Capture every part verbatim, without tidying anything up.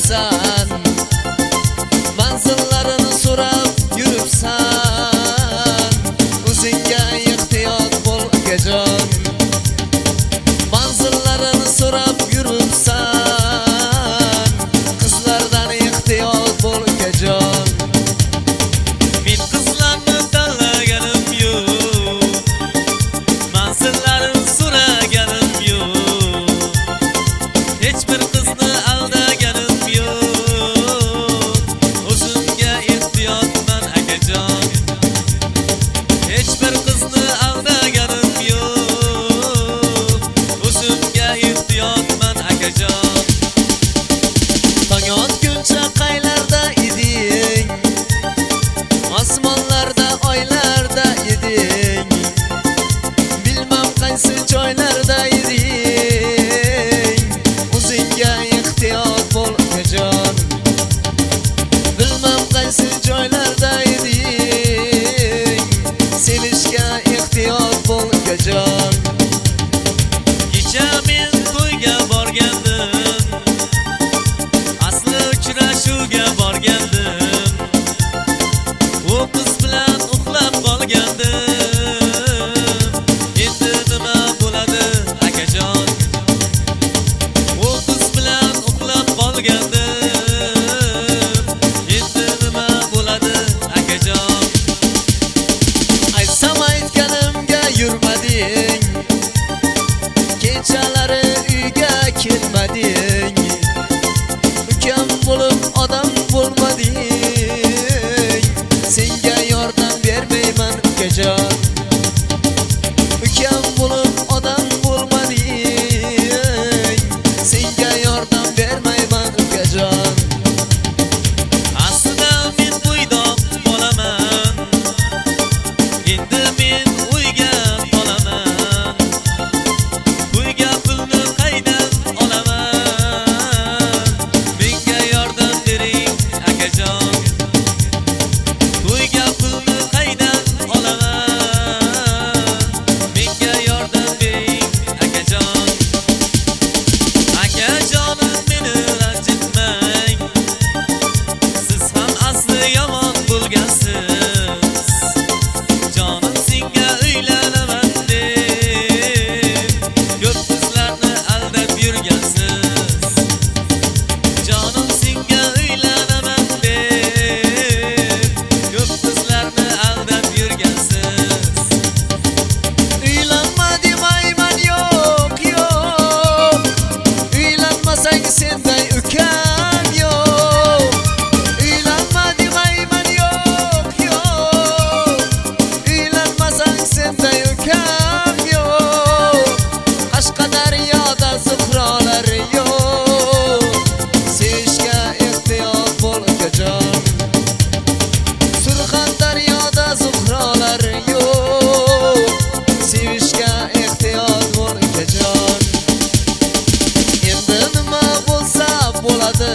yuribsan, manzillarini so'rab yuribsan. O'zingga ehtiyot bo'l akajon, manzillarini so'rab yuribsan. Qizlardan ehtiyot bo'l akajon. Men qizlarni tanlaganim yo'q, manzillarini so'raganim yo'q, hech bir qizni aldaganim yo'q. O'zimga ehtiyotman akajon, hech bir qizni aldaganim yo'q. O'zimga ehtiyotman akajon. Tong otguncha qaylarda eding, osmonlarda oylarda eding, bilmam qaysi joylarda eding. O'zingga ehtiyot bo'l akajon, bilmam qaysi joylarda eding. Sevishga ehtiyot bo'l akajon. Kecha men to'yga borgandim, asli uchrashuvga borgandim. U qiz bilan uxlab qolgandim. Endi nima bo'ladi akajon? U qiz bilan uxlab qolgandim. Endi nima bo'ladi akajon? Aytsam aytganimga yurmading, kechalari uyga kelmading. Ukam bo'lib odam bo'lmading. Senga yordam bermayman ukajon, ukam bo'lib odam bo'lmading. Senga yordam bermayman ukajon. Aslida men bo'ydoq bolaman, endi men uyga qolaman. Uyga pulni qaydan olaman? Menga yordam bering akajon. Uyga pulni qaydan olaman? Menga yordam bering akajon. Akajonim meni ranjitmang, siz ham asli yomon bo'lgansiz. Jonim senga uylanaman deb ko'p qizlarni aldab yurgansiz. Jonim senga uylanaman deb ko'p qizlarni aldab yurgansiz. Uylanma demayman, yo'q yo'q, uylanmasang senday ukam yo'q. Uylanma demayman, yo'q yo'q, uylanmasang senday ukam yo'q. Qashqadaryoda zuhrolar yo'q, sevishga ehtiyot bo'l akajon. Surxondaryoda zuhrolar yo'q, sevishga ehtiyot bo'l akajon. Endi nima bo'lsa bo'ladi,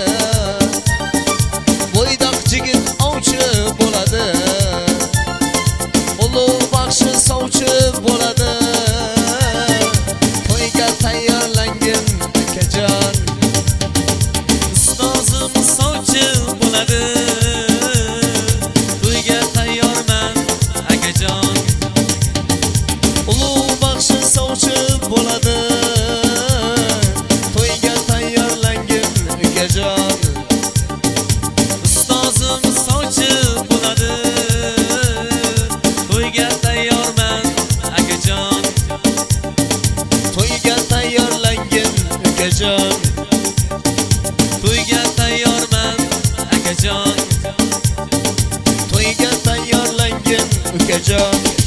bo'ydoq jigit ovchi bo'ladi, ulug' baxshi sovchi bo'ladi. To'yga tayyorlangin akajon, ustozim sovchi bo'ladi. To'yga tayyorman akajon, ulug' baxshi sovchi bo'ladi. To'yga tayyorlangin akajon, ustozim sovchi bo'ladi. To'yga tayyorman akajon, to'yga tayyorlangin akajon. To'yga tayyorman akajon, to'yga tayyorlangin akajon.